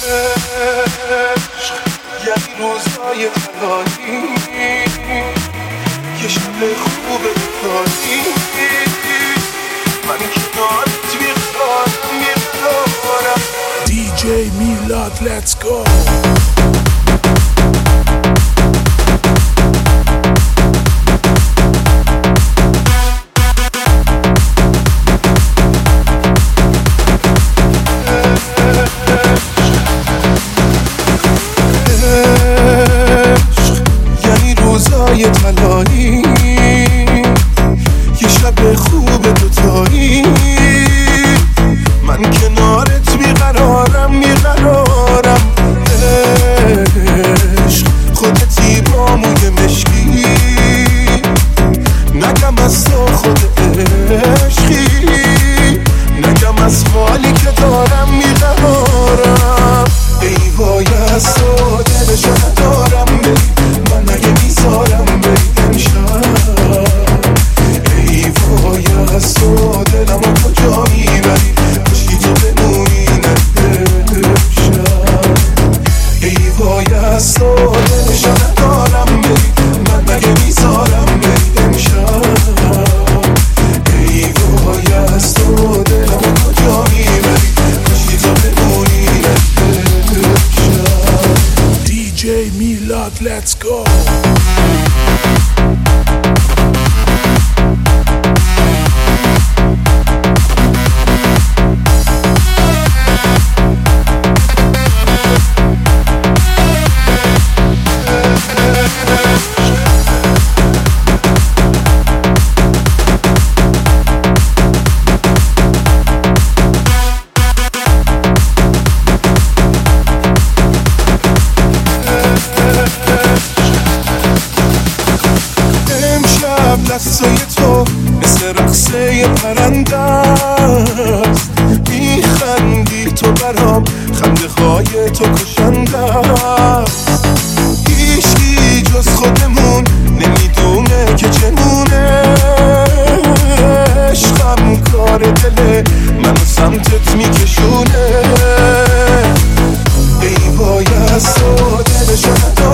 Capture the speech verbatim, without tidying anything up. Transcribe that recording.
عشق یعنی روزهای تنهایی، یه شب خوب بتایی، من کنارت میقدارم میقدارم. دی جی میلاد let's go. یه تلایی، یه شب خوب دوتایی، من کنارت بیقرارم میقرارم. عشق خودتی با موی مشکی، نگم از تو خود عشقی، نگم از حالی که دارم میقرارم. ای وای از تو دلشو ندارم بری، من اگه میذارم بری امشب. ای وای از تو دلمو کجا میبری، کشی تو بمونی امشب. ای وای از تو دلشو ندارم بری، من اگه میذارم بری امشب. ای وای از تو دلمو کجا میبری، کشی تو بمونی امشب. دی جی میلاد let's go. دستای تو مثل رقصه پرنده است، میخندی تو برام، خنده های تو کشنده است. هیچی جز خودمون نمیدونه که چنونه، عشقم کار دله منو سمتت میکشونه. ای وای از تو دلشو ندارم